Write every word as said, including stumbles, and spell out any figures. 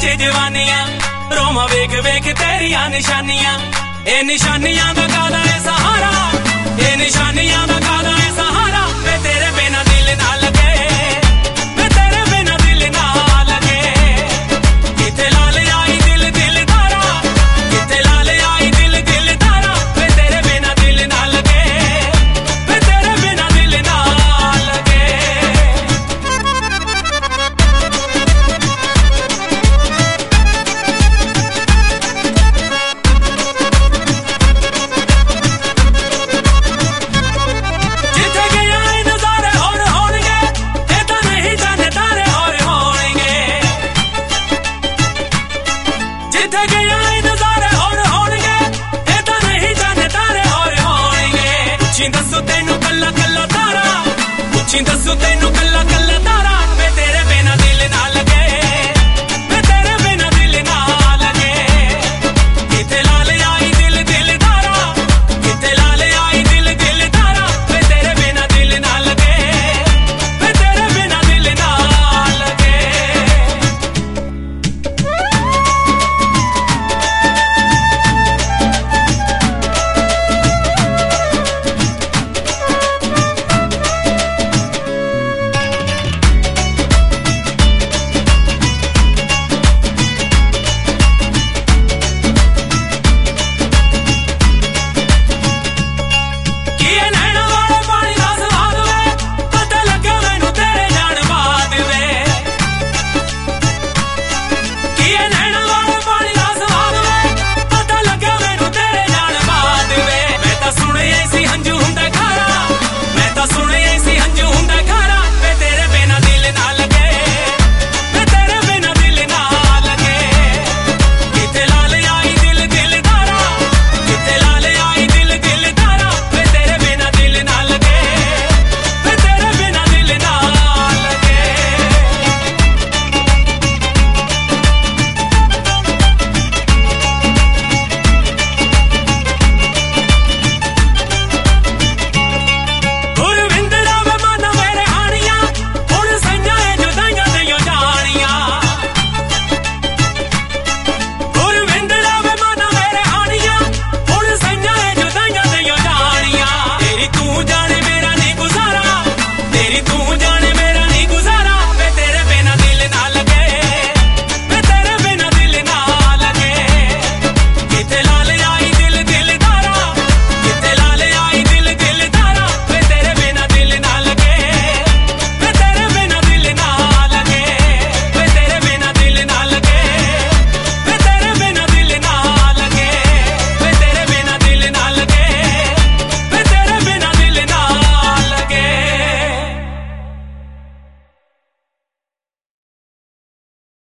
च जवानियां, रोमा वेख वेख तेरिया निशानियां। ए निशानियां दा कादा है सहारा, ए निशानियां दा कादा है सहारा। वे तेरे बिना दिल ना लगे, वे तेरे बिना दिल ना लगे। किथे लाल आई दिल दिल तारा, किथे लाल आई दिल दिल तारा। वे तेरे बिना दिल ना लगे, वे तेरे बिना दिल ना लगे। जिथे गया है नजारे और होणगे, ये तो नहीं जाने तारे और होणगे। जिथे गया है नजारे और होणगे, ये तो नहीं जाने तारे और होणगे। पूछी दसो तेनू कल्ला कल्ला तारा, पूछी दसो तेनू कल्ला